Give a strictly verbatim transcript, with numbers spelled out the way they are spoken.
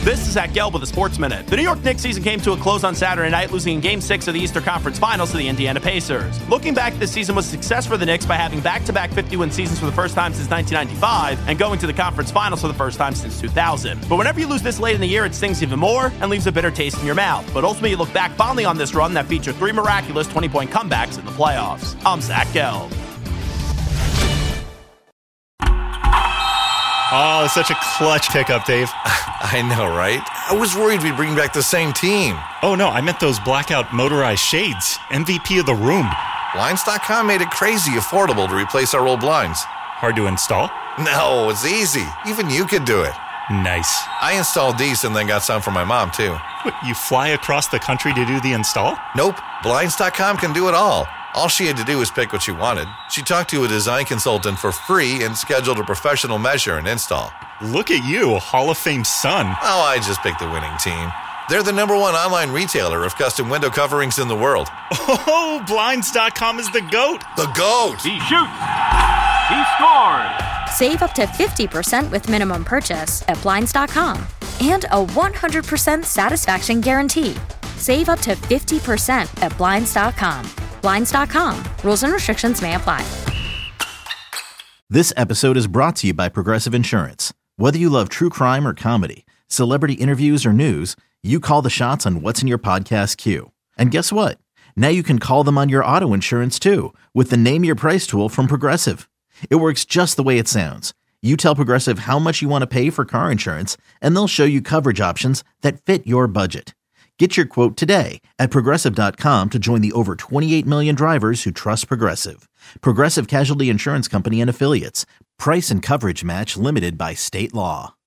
This is Zach Gelb with a Sports Minute. The New York Knicks season came to a close on Saturday night, losing in Game six of the Eastern Conference Finals to the Indiana Pacers. Looking back, this season was a success for the Knicks by having back-to-back fifty-win seasons for the first time since nineteen ninety-five and going to the conference finals for the first time since two thousand. But whenever you lose this late in the year, it stings even more and leaves a bitter taste in your mouth. But ultimately, you look back fondly on this run that featured three miraculous twenty-point comebacks in the playoffs. I'm Zach Gelb. Oh, such a clutch pickup, Dave. I know, right? I was worried we'd bring back the same team. Oh, no, I meant those blackout motorized shades. M V P of the room. Blinds dot com made it crazy affordable to replace our old blinds. Hard to install? No, it's easy. Even you could do it. Nice. I installed these and then got some for my mom, too. What, you fly across the country to do the install? Nope. Blinds dot com can do it all. All she had to do was pick what she wanted. She talked to a design consultant for free and scheduled a professional measure and install. Look at you, Hall of Fame son. Oh, I just picked the winning team. They're the number one online retailer of custom window coverings in the world. Oh, Blinds dot com is the GOAT. The GOAT! He shoots! He scores! Save up to fifty percent with minimum purchase at Blinds dot com. And a one hundred percent satisfaction guarantee. Save up to fifty percent at Blinds dot com. Blinds dot com. Rules and restrictions may apply. This episode is brought to you by Progressive Insurance. Whether you love true crime or comedy, celebrity interviews or news, you call the shots on what's in your podcast queue. And guess what? Now you can call them on your auto insurance too with the Name Your Price tool from Progressive. It works just the way it sounds. You tell Progressive how much you want to pay for car insurance, and they'll show you coverage options that fit your budget. Get your quote today at Progressive dot com to join the over twenty-eight million drivers who trust Progressive. Progressive Casualty Insurance Company and Affiliates. Price and coverage match limited by state law.